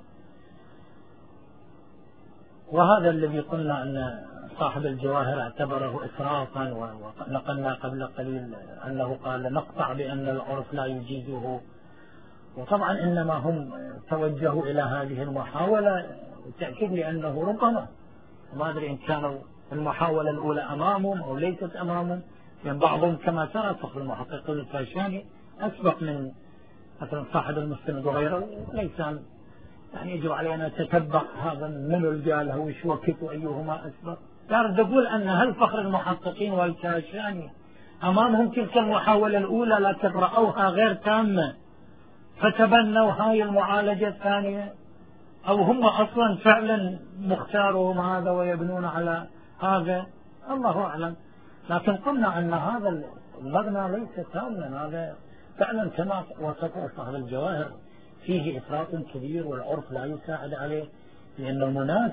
وهذا الذي قلنا أن صاحب الجواهر اعتبره إسرافا، ونقلنا قبل قليل أنه قال نقطع بأن العرف لا يجيزه، وطبعا إنما هم توجهوا إلى هذه المحاولة بالتأكيد لأنه ربما ما أدري إن كانوا المحاولة الأولى أمامهم أو ليست أمامهم، يعني بعضهم كما ترى فخر المحقق الكاشاني أسبق من مثلا صاحب المستند وغيره، ليس يعني يجب علينا نتتبع هذا من الجاله وش وقت وأيهما أسبق. أريد أقول أن هل فخر المحققين والكاشاني أمامهم تلك المحاولة الأولى لكن رأوها غير تامة فتبنوا هاي المعالجة الثانية، أو هم أصلا فعلا مختارهم هذا ويبنون على هذا، الله أعلم. لكن قلنا أن هذا المبنى ليس تاما، هذا فعلا كما وصفه صاحب الجواهر فيه إفراط كبير والعرف لا يساعد عليه، لأنه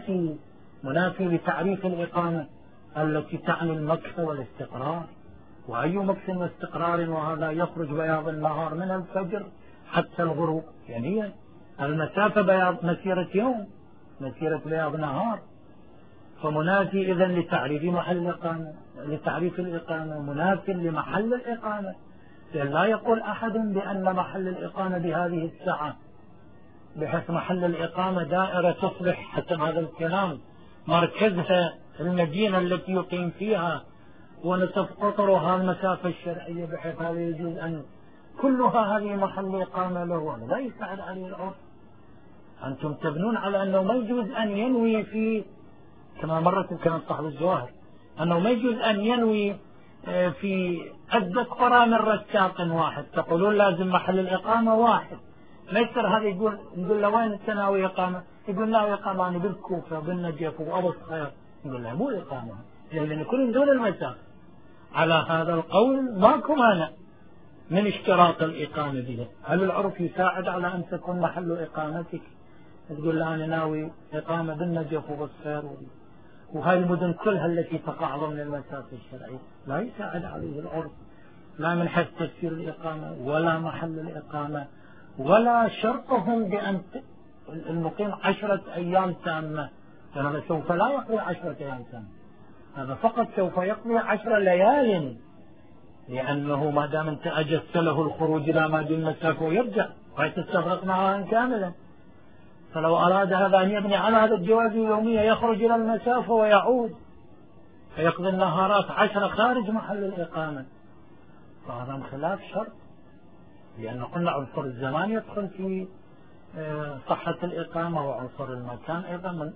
منافي لتعريف الإقامة التي تعني المكث والاستقرار، وأي مكث واستقرار وهذا يخرج بياض النهار من الفجر حتى الغروب، يعني المسافة بياض مسيرة يوم مسيرة بياض نهار، فمنافي إذن لتعريف محل الإقامة، لتعريف الإقامة منافي لمحل الإقامة، لأن لا يقول أحد بأن محل الإقامة بهذه الساعة، بحيث محل الإقامة دائرة تصبح حتى هذا الكلام مركزها المدينة التي يقيم فيها ونصف قطرها المسافة الشرعية، بحيث هذا يجوز أن كلها هذه محل إقامة له، لا يساعد عليه العرف. أنتم تبنون على أنه ما يجوز أن ينوي في كما مرت بكلام صاحب الجواهر أنه ما يجوز أن ينوي في عدة قرى من رشاق واحد، تقولون لازم محل الإقامة واحد، ما يصير هذا نقول له وين تناوي إقامة؟ يقول لا إقامة أنا بالكوفة بالنجف وأبو الصخير، نقول له مو إقامة لأن يكون دون المسافة. على هذا القول ماكو مانع من اشتراط الإقامة بها. هل العرف يساعد على أن تكون محل إقامتك تقول له أنا ناوي إقامة بالنجف وبالصخير وهذه المدن كلها التي تقع ضمن المسافة الشرعية؟ لا يساعد عليه العرف، لا من حيث تفسير الإقامة ولا محل الإقامة ولا شرطهم بأن المقيم 10 أيام تامة، فهذا سوف لا يقضي 10 أيام تامة، هذا فقط سوف يقضي 10 ليال، لأنه ما دام أنت أجزت له الخروج إلى ما دون المسافة ويرجع ويتستغرق نهارا كاملا، فلو أراد هذا أن يبني على هذا الجواز اليومية يخرج إلى المسافة ويعود فيقضي النهارات 10 خارج محل الإقامة، فهذا من خلاف شرط، لأن قلنا عنصر الزمان يدخل في صحة الإقامة وعنصر المكان أيضا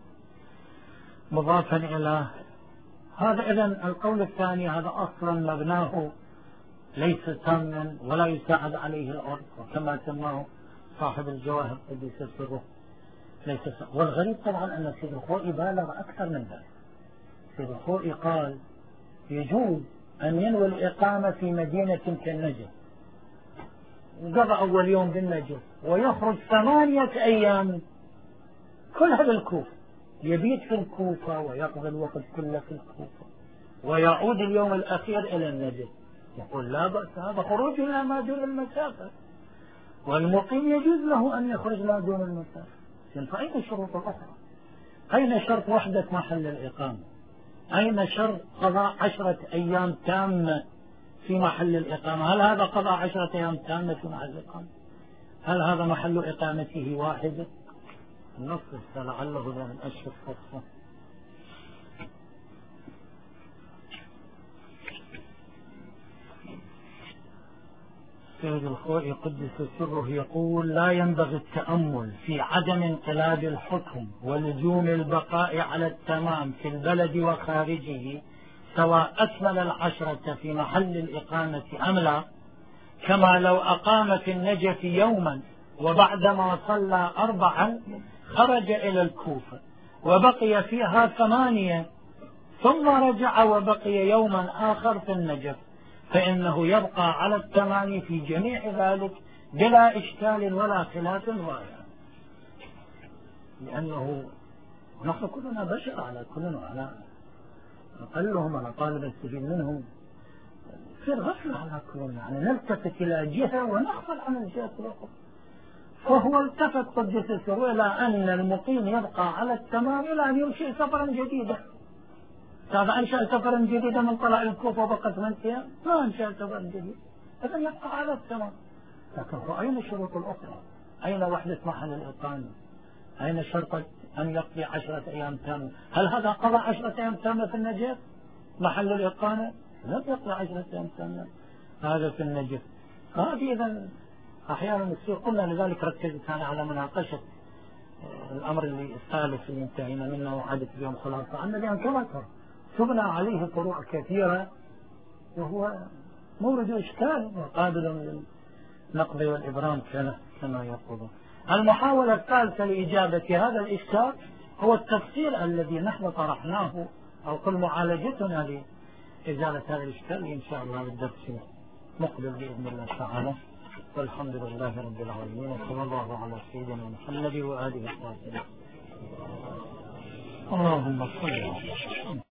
مضافا إلى هذا. إذن القول الثاني هذا أصلا مبناه ليس تاما ولا يساعد عليه العرف، وكما سماه صاحب الجواهر قدس سره ليس والغريب طبعا أن الشيخ الخوئي بالغ أكثر من ذلك، السيد الخوئي قال يجوز أن ينوي الإقامة في مدينة كالنجف، قضى أول يوم بالنجف ويخرج 8 أيام كلها بالكوفة، يبيت في الكوفة ويقضي الوقت كله في الكوفة ويعود اليوم الأخير إلى النجف. يقول لا بأس، هذا خروج إلى ما دون المسافة، والمقيم يجوز له أن يخرج ما دون المسافة. فأين الشروط الأخرى؟ أين شرط وحدة محل الإقامة؟ أين شرط قضاء 10 أيام تامة في محل الإقامة؟ هل هذا قضاء 10 أيام تامة في محل الإقامة؟ هل هذا محل إقامته واحدة؟ النص لعله ذا من أشهر فرصة. السيد الخوئي قدس سره يقول لا ينبغي التأمل في عدم انقلاب الحكم ولزوم البقاء على التمام في البلد وخارجه سواء أكمل 10 في محل الإقامة أم لا، كما لو أقام في النجف يوما وبعدما صلى 4 خرج إلى الكوفة وبقي فيها 8 ثم رجع وبقي يوما آخر في النجف، فإنه يبقى على 8 في جميع ذلك بلا إشكال ولا خلاف ضائع، لأنه نحن كلنا بشر، على كلنا على أقلهم على طالب السبيل منهم في الغفلة، على كلنا يعني نلتفت إلى جهة ونغفل عن الجهة الأخرى. فهو التفت قدس سره إلى أن المقيم يبقى على التمام إلى أن ينشئ سفرا جديدا. هذا أنشأ سفرا جديدا من طلع الكوفة وبقى 8 أيام، ما أنشأ سفرا جديد، إذن يبقى على التمام. لكن أين الشروط الأخرى؟ أين وحدة محل الإقامة؟ أين شرط أن يقضي 10 أيام تامة؟ هل هذا قضى 10 أيام تامة في النجف محل الإقامة؟ لم يقضي 10 أيام تامة هذا في النجف. هذه إذن أحيانا السير قلنا، لذلك ركزت أنا على مناقشة الأمر اللي الثالث اللي انتهينا منه وعدت اليوم خلاصة عنه، لأن كما تبنى عليه فروع كثيرة وهو مورد إشكال وقابل للنقض والإبرام كما يقولون. المحاولة الثالثة لإجابة هذا الإشكال هو التفصيل الذي نحن طرحناه أو كل معالجتنا لإزالة هذا الإشكال إن شاء الله بالدرس مقبل بإذن الله تعالى. والحمد لله رب العالمين، وصلى الله على سيدنا محمد وآله الطاهرين. اللهم صل على